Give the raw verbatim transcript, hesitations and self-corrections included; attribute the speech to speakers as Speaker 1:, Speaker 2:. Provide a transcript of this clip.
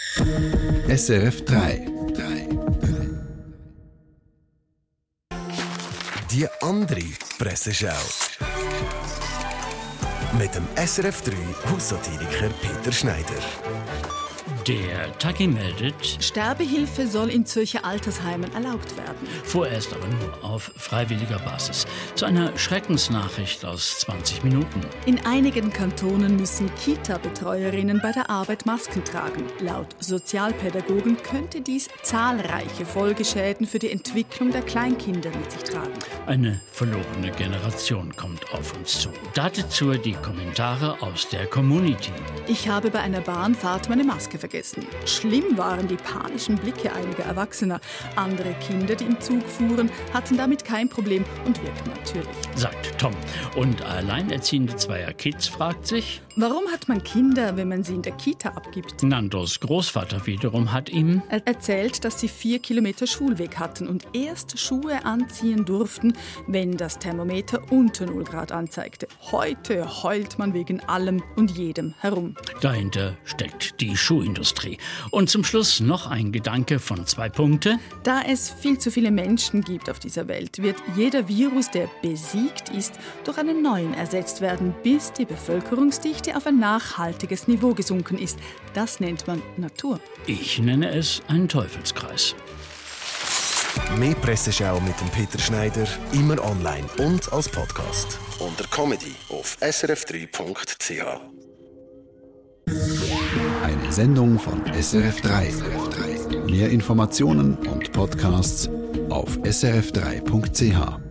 Speaker 1: S R F drei.
Speaker 2: Die andere Presseschau. Mit dem S R F drei Haussatiriker Peter Schneider.
Speaker 3: Der Tagi meldet,
Speaker 4: Sterbehilfe soll in Zürcher Altersheimen erlaubt werden.
Speaker 3: vorerst aber nur auf freiwilliger Basis. Zu einer Schreckensnachricht aus zwanzig Minuten.
Speaker 4: In einigen Kantonen müssen Kita-Betreuerinnen bei der Arbeit Masken tragen. Laut Sozialpädagogen könnte dies zahlreiche Folgeschäden für die Entwicklung der Kleinkinder mit sich tragen.
Speaker 3: Eine verlorene Generation kommt auf uns zu. Dazu die Kommentare aus der Community.
Speaker 4: Ich habe bei einer Bahnfahrt meine Maske vergessen. Schlimm waren die panischen Blicke einiger Erwachsener. Andere Kinder, die im Zug fuhren, hatten damit kein Problem und wirkten natürlich.
Speaker 3: Sagt Tom. Und alleinerziehende Zweier Kids fragt sich,
Speaker 4: Warum hat man Kinder, wenn man sie in der Kita abgibt?
Speaker 3: Nandos Großvater wiederum hat ihm
Speaker 4: Er erzählt, dass sie vier Kilometer Schulweg hatten und erst Schuhe anziehen durften, wenn das Thermometer unter null Grad anzeigte. Heute heult man wegen allem und jedem herum.
Speaker 3: dahinter steckt die Schuhindustrie. Und zum Schluss noch ein Gedanke von zwei Punkte.
Speaker 4: Da es viel zu viele Menschen gibt auf dieser Welt, wird jeder Virus, der besiegt ist, durch einen neuen ersetzt werden, bis die Bevölkerungsdichte auf ein nachhaltiges Niveau gesunken ist. Das nennt man Natur.
Speaker 3: Ich nenne es einen Teufelskreis.
Speaker 2: Mehr Presseschau mit dem Peter Schneider, immer online und als Podcast. Unter Comedy auf s r f drei punkt c h.
Speaker 1: Eine Sendung von S R F drei. Mehr Informationen und Podcasts auf s r f drei punkt c h.